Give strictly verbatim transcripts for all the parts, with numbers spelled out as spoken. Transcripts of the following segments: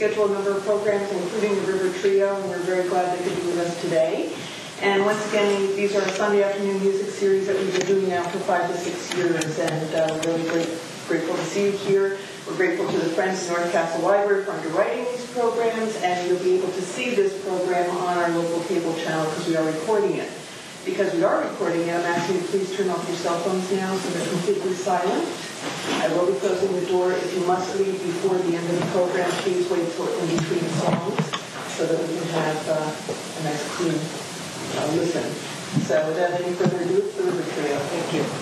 schedule a number of programs, including the River Trio, and we're very glad they could be with us today. And once again, these are Sunday afternoon music series that we've been doing now for five to six years, and uh, we're really great, grateful to see you here. We're grateful to the Friends of North Castle Library for underwriting these programs, and you'll be able to see this program on our local cable channel because we are recording it. Because we are recording it, I'm asking you to please turn off your cell phones now so they're completely silent. I will be closing the door. If you must leave before the end of the program, please wait till in between songs so that we can have uh, a nice clean uh, listen. So without any further ado, it's the River Trio. Thank you.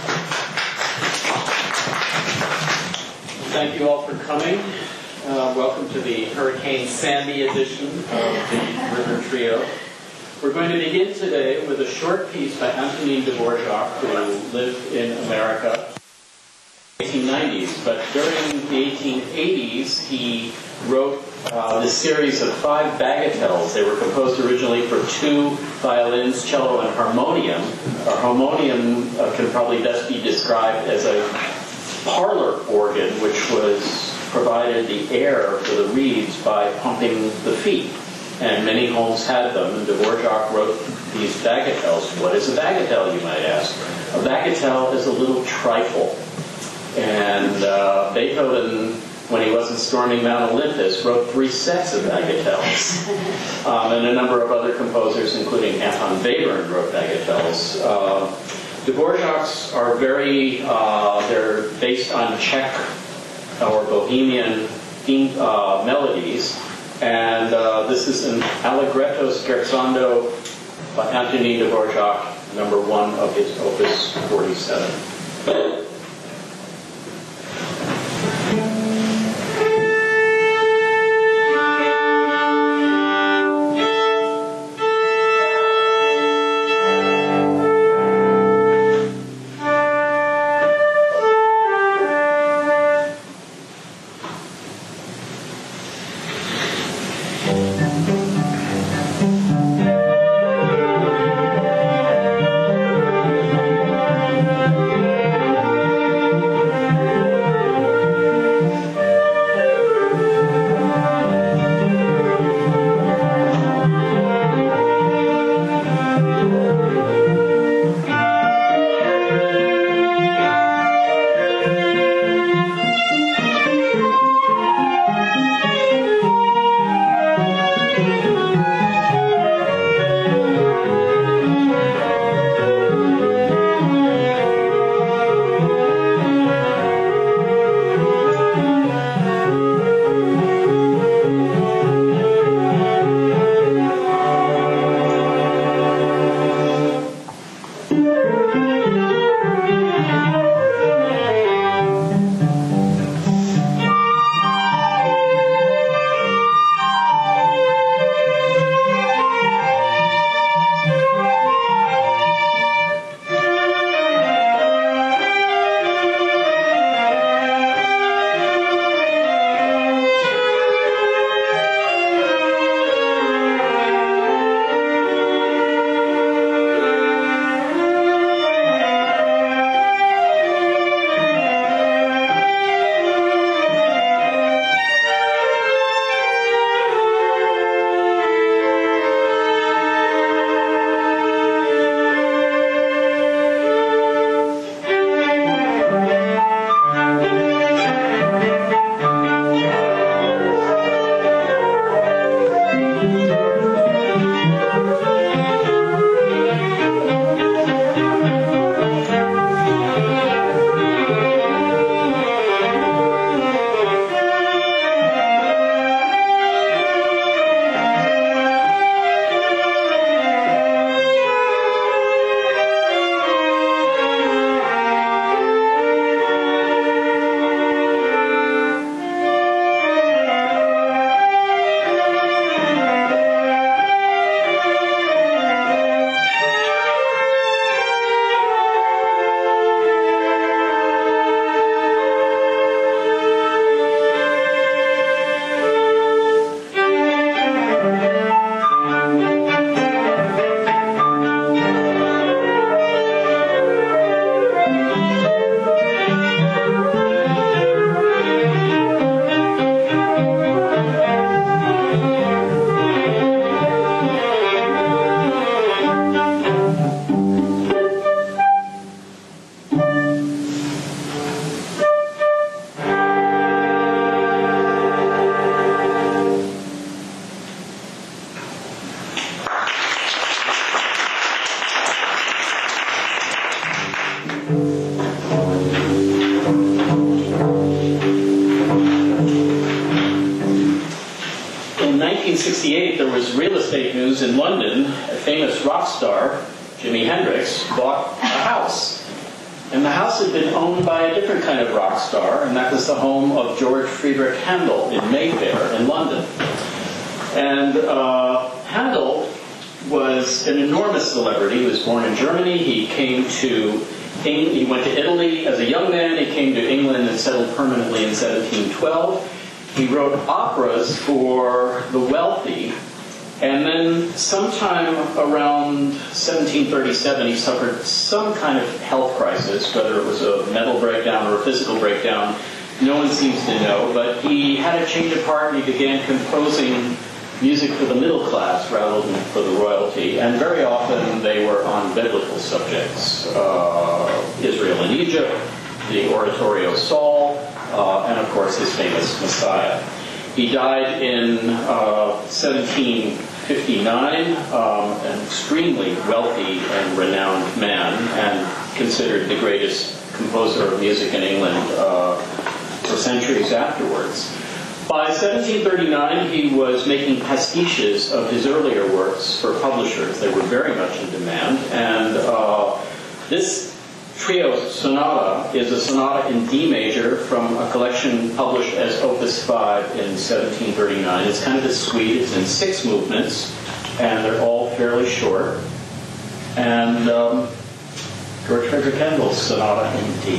Thank you all for coming. Uh, welcome to the Hurricane Sandy edition of the River Trio. We're going to begin today with a short piece by Antonin Dvorak, who lived in America in the eighteen nineties, but during the eighteen eighties he wrote uh, this series of five bagatelles. They were composed originally for two violins, cello, and harmonium. A harmonium uh, can probably best be described as a parlor organ, which was provided the air for the reeds by pumping the feet. And many homes had them, and Dvorak wrote these bagatelles. What is a bagatelle, you might ask? A bagatelle is a little trifle. And uh, Beethoven, when he wasn't storming Mount Olympus, wrote three sets of bagatelles. Um, and a number of other composers, including Anton Webern, wrote bagatelles. Uh, Dvorak's are very, uh, they're based on Czech or Bohemian theme, uh, melodies. And uh, this is an Allegretto Scherzando by Antonin Dvorak, number one of his Opus forty-seven. in nineteen sixty-eight, there was real estate news in London. A famous rock star, Jimi Hendrix, bought a house. And the house had been owned by a different kind of rock star, and that was the home of George Friedrich Handel in Mayfair in London. And uh, Handel was an enormous celebrity. He was born in Germany. He came to Eng- he went to Italy as a young man. He came to England and settled permanently in seventeen twelve. He wrote operas for the wealthy. And then sometime around seventeen thirty-seven, he suffered some kind of health crisis, whether it was a mental breakdown or a physical breakdown. No one seems to know, but he had a change of heart and he began composing music for the middle class rather than for the royalty. And very often they were on biblical subjects. Uh, Israel and Egypt, the oratorio Saul, uh, and of course his famous Messiah. He died in uh, seventeen fifty-nine, um, an extremely wealthy and renowned man, and considered the greatest composer of music in England uh, for centuries afterwards. By seventeen thirty-nine, he was making pastiches of his earlier works for publishers. They were very much in demand, and uh, this trio sonata is a sonata in D major from a collection published as Opus five in seventeen thirty-nine. It's kind of a suite. It's in six movements, and they're all fairly short. And um, George Frederick Handel's sonata in D.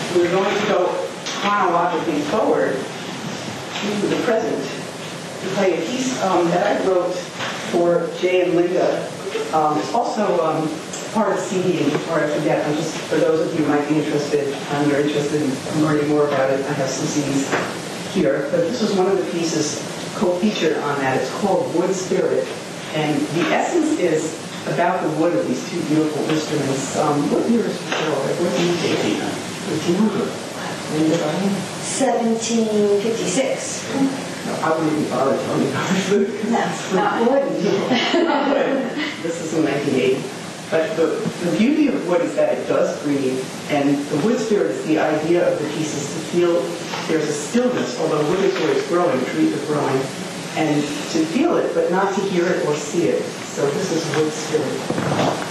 we're going to go chronologically forward to the present to play a piece um, that I wrote for Jay and Linda. Um, it's also um, part of C D, and before I forget, I'm just, for those of you who might be interested, and you're interested in learning more about it, I have some C Ds here. But this was one of the pieces co-featured on that. It's called Wood Spirit. And the essence is about the wood of these two beautiful instruments. Um, what year is it? What do you think? seventeen fifty-six. No, I wouldn't even bother telling you about it. No, not wood. Not wood. This is in nineteen eighty. But the, the beauty of wood is that it does breathe, and the wood spirit is the idea of the pieces to feel there's a stillness, although wood is always growing, trees are growing, and to feel it, but not to hear it or see it. So this is wood spirit.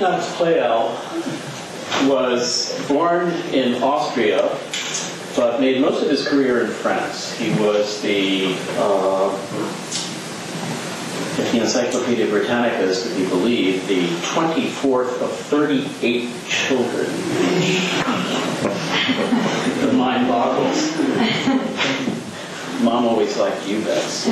Ignaz Pleyel was born in Austria, but made most of his career in France. He was the, uh, if the Encyclopedia Britannica is to be believed, the twenty-fourth of thirty-eight children. The mind boggles. Mom always liked you best.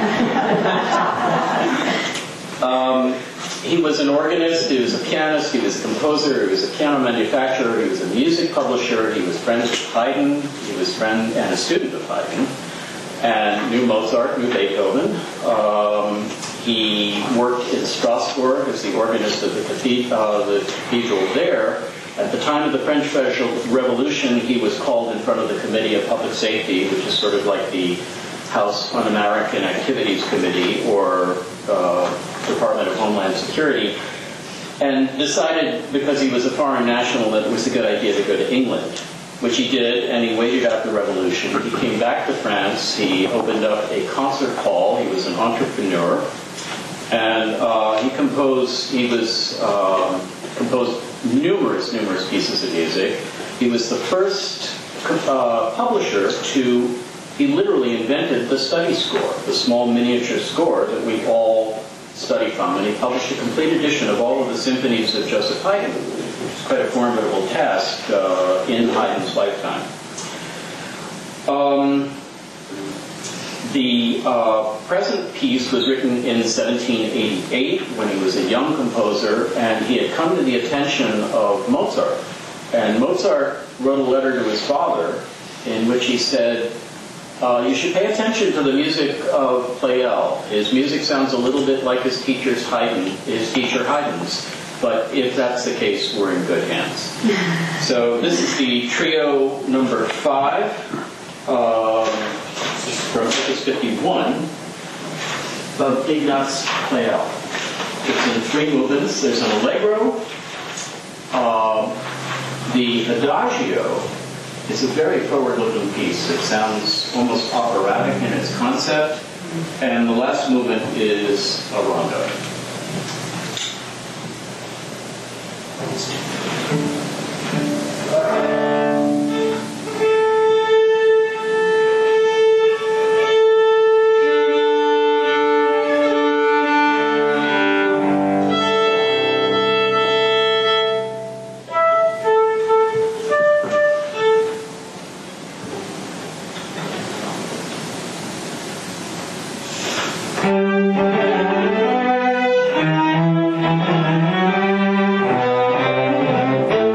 um, he was an organist, he was a pianist, he was a composer, he was a piano manufacturer, he was a music publisher, he was friends with Haydn, he was friend and a student of Haydn, and knew Mozart, knew Beethoven. Um, he worked in Strasbourg as the organist of the cathedral, uh, the cathedral there. At the time of the French Revolution, he was called in front of the Committee of Public Safety, which is sort of like the House Un-American Activities Committee or uh, Department of Homeland Security, and decided, because he was a foreign national, that it was a good idea to go to England, which he did, and he waited out the revolution. He came back to France. He opened up a concert hall. He was an entrepreneur, and uh, he composed. He was uh, composed. numerous, numerous pieces of music. He was the first uh, publisher to, he literally invented the study score, the small miniature score that we all study from, and he published a complete edition of all of the symphonies of Joseph Haydn, which is quite a formidable task uh, in Haydn's lifetime. Um, The uh, present piece was written in seventeen eighty-eight when he was a young composer, and he had come to the attention of Mozart. And Mozart wrote a letter to his father in which he said, uh, you should pay attention to the music of Pleyel. His music sounds a little bit like his teacher's Haydn, his teacher Haydn's, but if that's the case, we're in good hands. So this is the trio number five. Um, from Opus fifty-one, of Ignaz Pleyel. It's in three movements. There's an allegro. Uh, the adagio is a very forward-looking piece. It sounds almost operatic in its concept. And the last movement is a rondo. Thank you.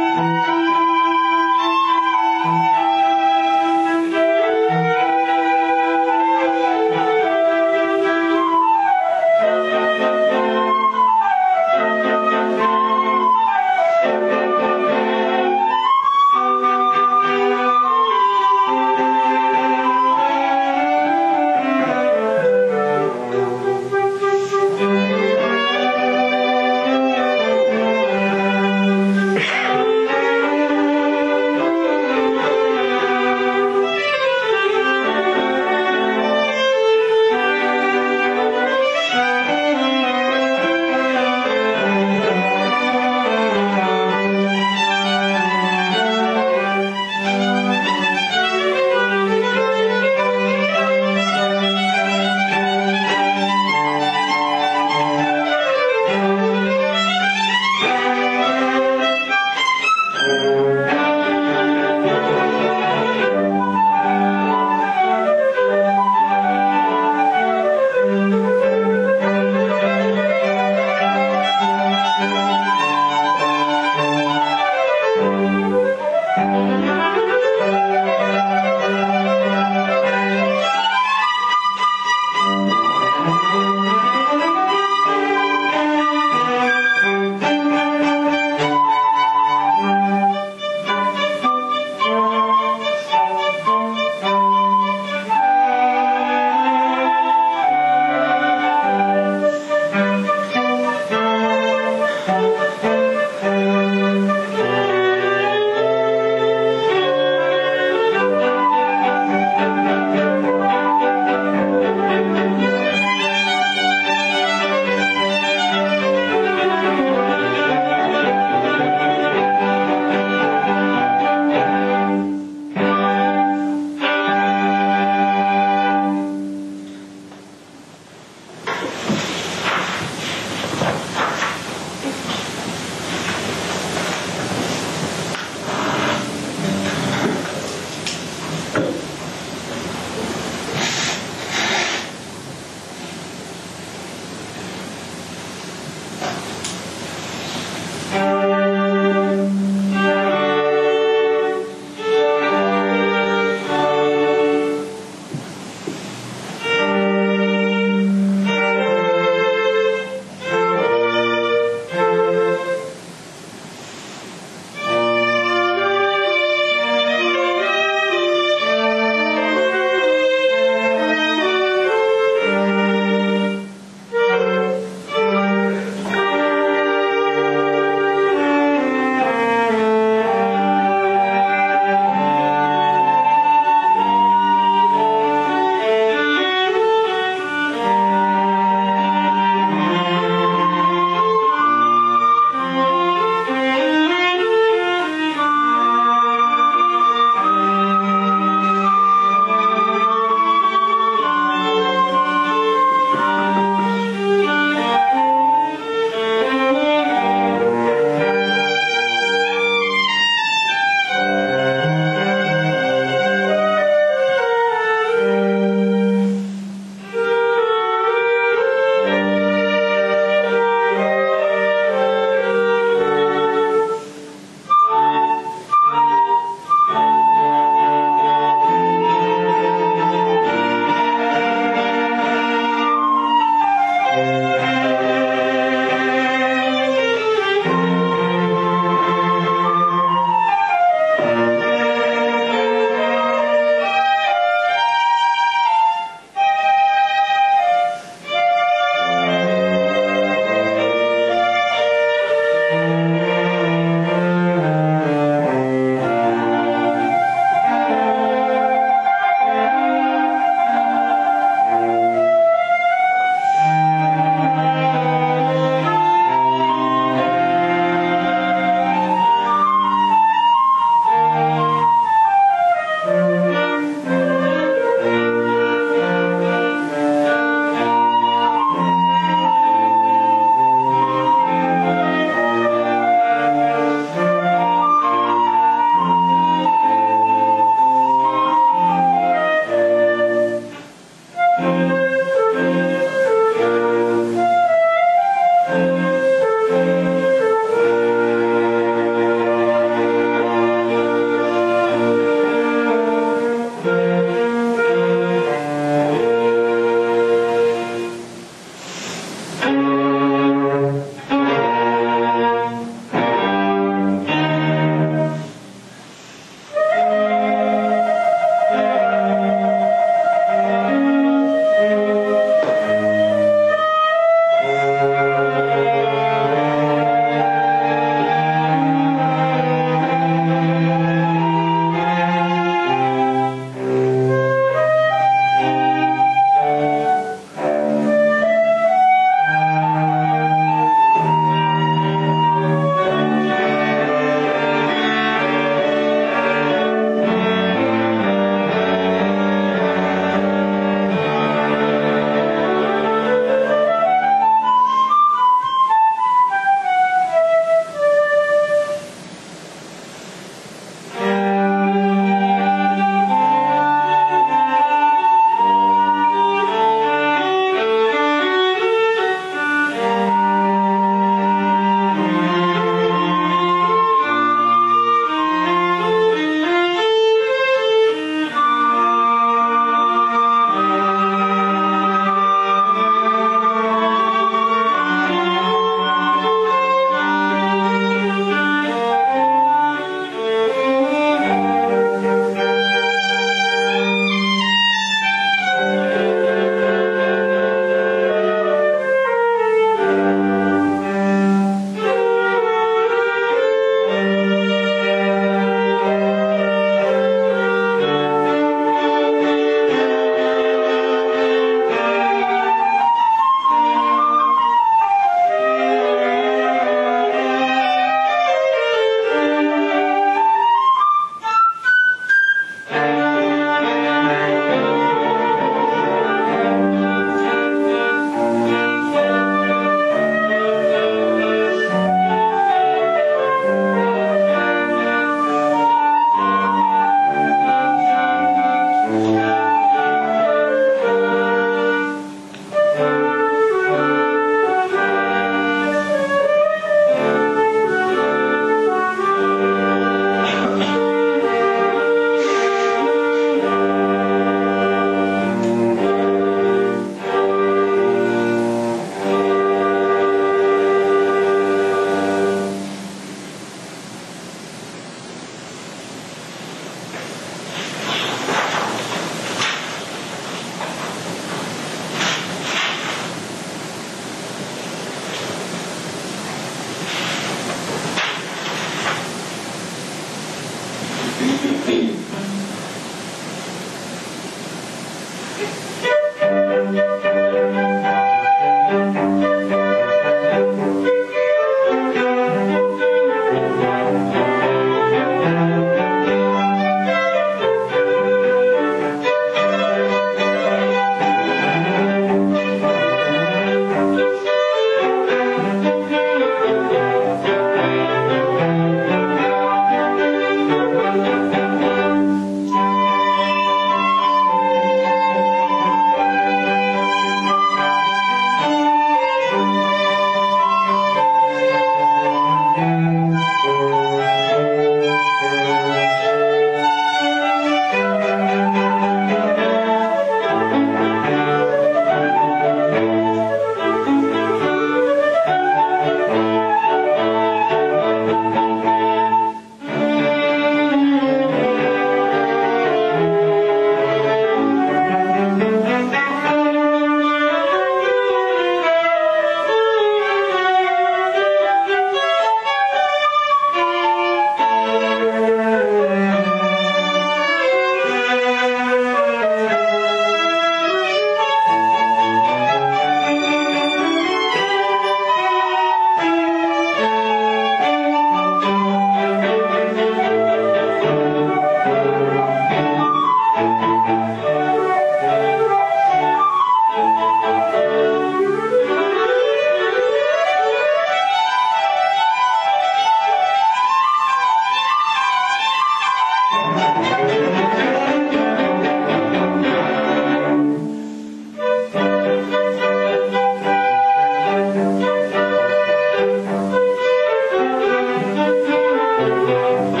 Thank you.